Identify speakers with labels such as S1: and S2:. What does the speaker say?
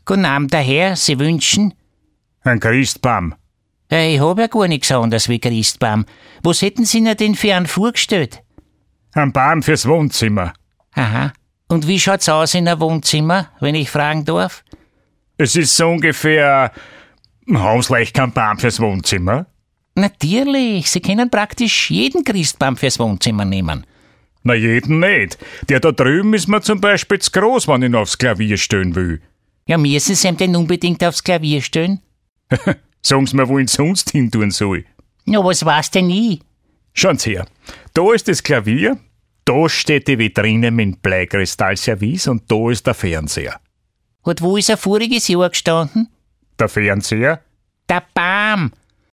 S1: Guten Abend, der Herr, Sie wünschen?
S2: Ein Christbaum.
S1: Ich hab ja gar nichts anderes wie Christbaum. Was hätten Sie mir denn für einen vorgestellt?
S2: Ein Baum fürs Wohnzimmer.
S1: Aha. Und wie schaut's aus in einem Wohnzimmer, wenn ich fragen darf?
S2: Es ist so ungefähr... Haben Sie leicht keinen Baum fürs Wohnzimmer?
S1: Natürlich, Sie können praktisch jeden Christbaum fürs Wohnzimmer nehmen.
S2: Na, jeden nicht. Der da drüben ist mir zum Beispiel zu groß, wenn ich ihn aufs Klavier stellen will.
S1: Ja, müssen Sie ihm denn unbedingt aufs Klavier stellen?
S2: Sagen Sie mir, wo ich ihn sonst hin tun soll.
S1: Ja, was weiß denn ich?
S2: Schauen Sie her. Da ist das Klavier, da steht die Vitrine mit Bleikristallservice und da ist der Fernseher.
S1: Und wo ist er voriges Jahr gestanden?
S2: Der Fernseher?
S1: Der Baum.